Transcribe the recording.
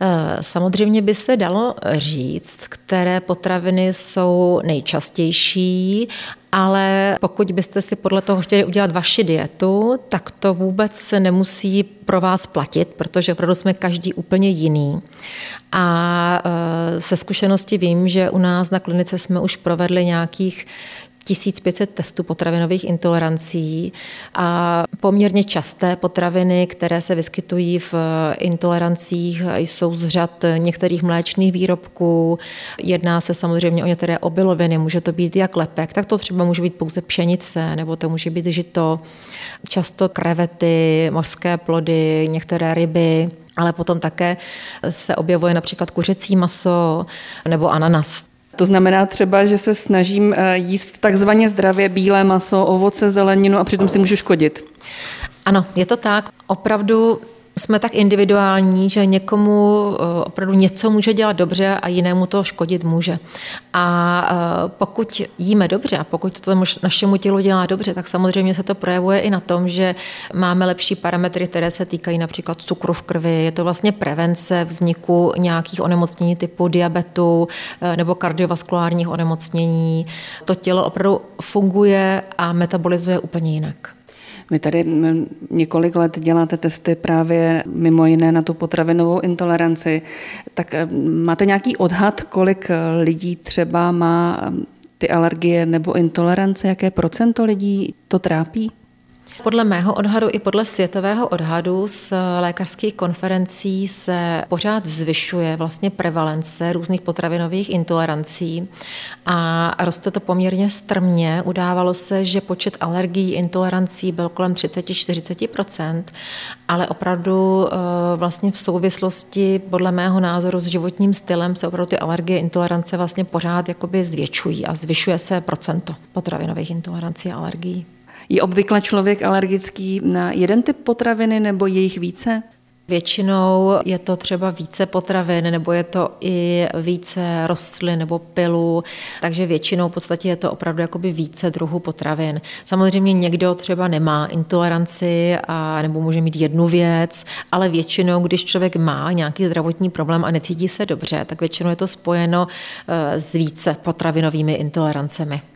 Samozřejmě by se dalo říct, které potraviny jsou nejčastější, ale pokud byste si podle toho chtěli udělat vaši dietu, tak to vůbec nemusí pro vás platit, protože opravdu jsme každý úplně jiný. A ze zkušenosti vím, že u nás na klinice jsme už provedli nějakých 1500 testů potravinových intolerancí a poměrně časté potraviny, které se vyskytují v intolerancích, jsou z řad některých mléčných výrobků. Jedná se samozřejmě o některé obiloviny, může to být jak lepek, tak to třeba může být pouze pšenice, nebo to může být žito, často krevety, mořské plody, některé ryby, ale potom také se objevuje například kuřecí maso nebo ananas. To znamená třeba, že se snažím jíst takzvaně zdravě bílé maso, ovoce, zeleninu a přitom si můžu škodit. Ano, je to tak. Opravdu jsme tak individuální, že někomu opravdu něco může dělat dobře a jinému to škodit může. A pokud jíme dobře a pokud to našemu tělu dělá dobře, tak samozřejmě se to projevuje i na tom, že máme lepší parametry, které se týkají například cukru v krvi. Je to vlastně prevence vzniku nějakých onemocnění typu diabetu nebo kardiovaskulárních onemocnění. To tělo opravdu funguje a metabolizuje úplně jinak. Vy tady několik let děláte testy právě mimo jiné na tu potravinovou intoleranci. Tak máte nějaký odhad, kolik lidí třeba má ty alergie nebo intolerance? Jaké procento lidí to trápí? Podle mého odhadu i podle světového odhadu z lékařských konferencí se pořád zvyšuje vlastně prevalence různých potravinových intolerancí a roste to poměrně strmě. Udávalo se, že počet alergií, intolerancí byl kolem 30-40%, ale opravdu vlastně v souvislosti podle mého názoru s životním stylem se opravdu ty alergie, intolerance vlastně pořád jakoby zvětšují a zvyšuje se procento potravinových intolerancí a alergií. Je obvykle člověk alergický na jeden typ potraviny nebo je jich více? Většinou je to třeba více potravin, nebo je to i více rostlin nebo pilů, takže většinou v podstatě je to opravdu jakoby více druhů potravin. Samozřejmě někdo třeba nemá intoleranci a nebo může mít jednu věc, ale většinou, když člověk má nějaký zdravotní problém a necítí se dobře, tak většinou je to spojeno s více potravinovými intolerancemi.